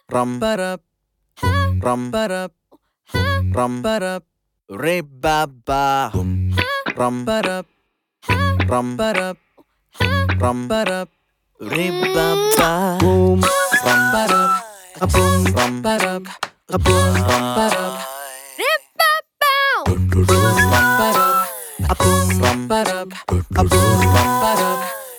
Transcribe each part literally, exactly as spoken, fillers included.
rum ba-da, rum ba-da, rum ba-da, re ba ba, rum ba-da, rum ba-da, rum ba-da, re ba ba, boom, rum ba-da, a boom, rum ba-da, a boom, rum ba-da, re ba ba, rum ba-da, a boom, rum ba-da, a boom, rum ba-da.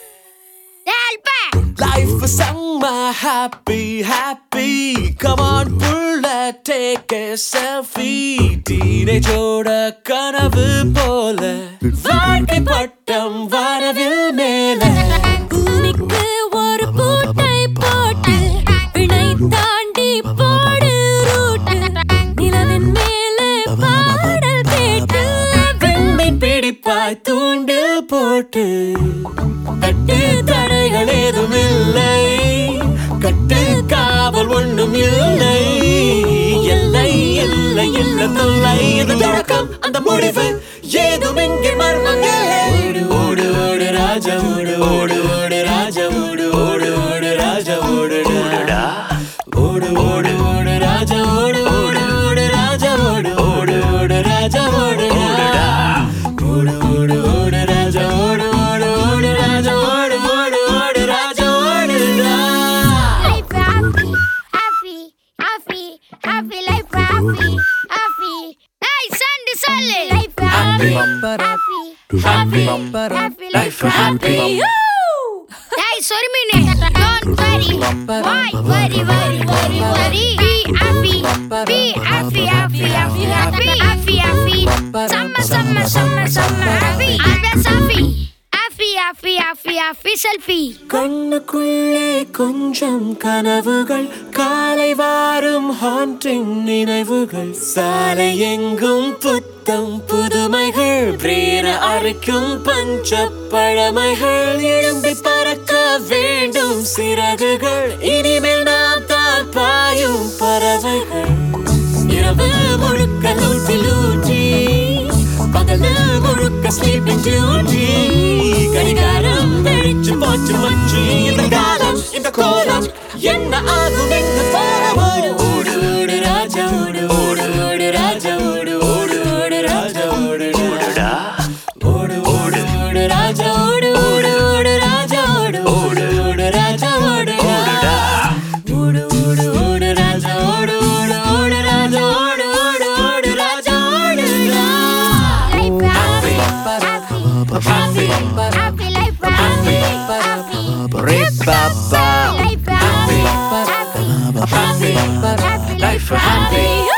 Life is summer, happy, happy. Come on, pull that, take a selfie. Teenage oda kanavu pola, வாழ்க்கை பட்டம் வானவில் மேல. பூமிக்கு ஒரு பூட்டை போட்டு வினை தாண்டி போடு ரூட்டு. நிலவின் மேலே பாடல் கேட்டு விண்மீன் பிடிப்பாய் தூண்டில் போட்டு. கட்டு தடைகள் ஏதும் இல்லை, கட்டு காவல் ஒன்றும் இல்லை. எல்லை இல்லை இல்லை தொல்லை, இந்த தொடக்கம் அந்த முடிவு ஏதும் இங்கே மர்மம் இல்லை. ஓடு ஓடு ஓடு ராஜா ஓடு ஓடு ஓடு ராஜா ஓடு ஓடு ஓடு ராஜா ஓடுடா. ஓடு ஓடு ஓடு ராஜா ஓடு ஓடு ஓடு ராஜா ஓடு ஓடு ஓடு ராஜா ஓடுடா. ஓடு ஓடு ஓடு ராஜா ஓடு ஓடு ஓடு ராஜா ஓடு ஓடு ஓடு ராஜா ஓடுடா. Life happy, happy, happy, happy, life happy, happy. Hey, Sandy Sally. Life happy, happy, happy, happy, life happy. Hey, sorry, mine. Don't worry. Why worry, worry, worry, worry? Be happy, be happy, happy, happy, happy, happy, happy. Summer, summer, summer, summer, happy. Always happy. Happy, happy, happy, happy, selfie. கண்ணுக்குள்ளே கொஞ்சம் கனவுகள், காலை வாரும் haunting நினைவுகள். சாலை எங்கும் புத்தம் புதுமைகள், பிரேர அரைக்கும் பஞ்ச பழமைகள். எழும்பி பறக்க வேண்டும் சிறகுகள், இனிமேல் நாம் தான் பாயும் பறவைகள். இரவு முழுக்க லூட்டி லூட்டி, பகல் முழுக்க ஸ்லீப்பிங் டியூட்டி. கடிகாரம் வெடிச்சு போச்சு மச்சி, இந்த காலம் இந்த கோலம் என்ன ஆகும் எங்க போகும். ஓடு ஓடு ஓடு ராஜா ஓடு ஓடு ஓடு ராஜா ஓடு ஓடு ஓடு ராஜா ஓடுடா. ஓடு ஓடு ஓடு ராஜா ஓடு ஓடு ஓடு ராஜா ஓடு ஓடு ஓடு ராஜா ஓடுடா. ஓடு ஓடு ஓடு ராஜா ஓடு ஓடு ஓடு ராஜா ஓடு ஓடு ஓடு ராஜா ஓடுடா. Life happy, happy, happy, life happy, happy. Re ba ba, Life happy, happy, happy, happy, life happy.